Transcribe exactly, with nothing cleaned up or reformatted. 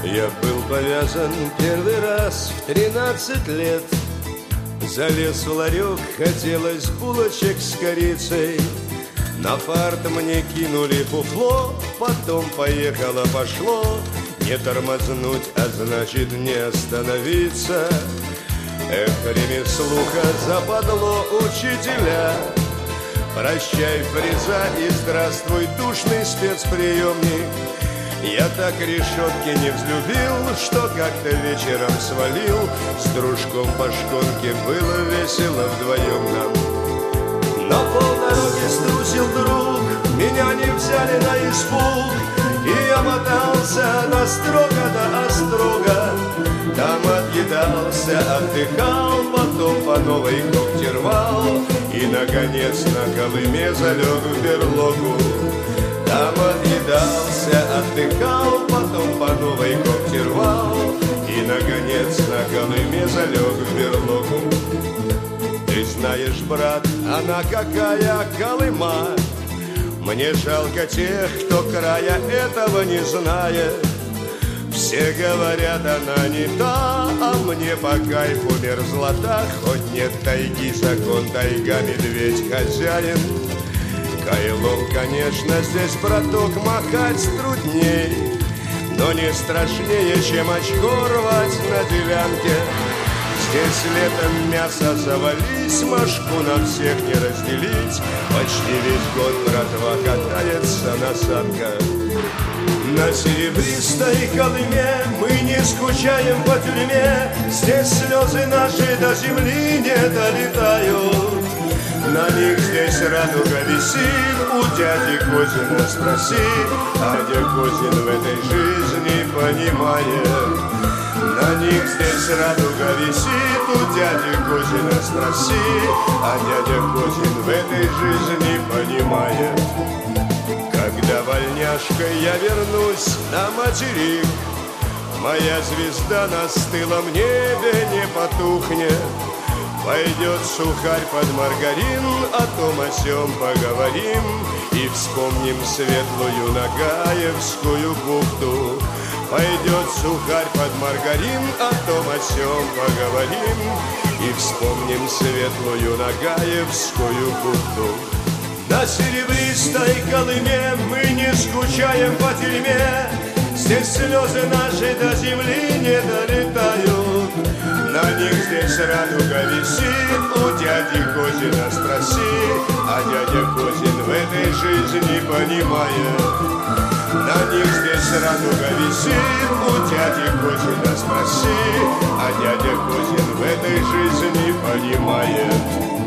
Я был повязан первый раз в тринадцать лет. Залез в ларек, хотелось булочек с корицей. На фарт мне кинули фуфло, потом поехало-пошло. Не тормознуть, а значит не остановиться. Эх, ремеслуха западло, учителя. Прощай, фреза, и здравствуй, душный спецприемник. Я так решетки не взлюбил, что как-то вечером свалил. С дружком по шконке было весело вдвоем нам. На полдороги струсил друг, меня не взяли на испуг. И я мотался настрого да острого. Там отъедался, отдыхал, потом по новой когти рвал. И, наконец, на Колыме залег в берлогу. Там отъедался, отдыхал, потом по новой когти рвал. И, наконец, на Колыме залег в берлогу. Ты знаешь, брат, она какая Колыма. Мне жалко тех, кто края этого не знает. Все говорят, она не та, а мне по кайфу мерзлота. Хоть нет тайги, закон тайга, медведь хозяин. Кайлом, конечно, здесь, браток, махать трудней, но не страшнее, чем очко рвать на делянке. Здесь летом мясо завались, мошку на всех не разделить. Почти весь год братва катается на санках. На серебристой Колыме мы не скучаем по тюрьме. Здесь слезы наши до земли не долетают. На них здесь радуга висит, у дяди Козина спроси. А дядя Козин в этой жизни понимает. На них здесь радуга висит, у дяди Козина спроси. А дядя Козин в этой жизни понимает. Когда вольняшкой я вернусь на материк, моя звезда на стылом небе не потухнет. Пойдет сухарь под маргарин, о том о сём поговорим. И вспомним светлую Нагаевскую бухту. Пойдет сухарь под маргарин, о том о сём поговорим. И вспомним светлую Нагаевскую бухту. На серебристой Колыме мы не скучаем по тюрьме. Здесь слезы наши до земли не долетают. На них здесь радуга висит, у дяди Козина спроси. А дядя Козин в этой жизни понимает. На них здесь радуга висит, у дяди Козина спроси. А дядя Козин в этой жизни понимает.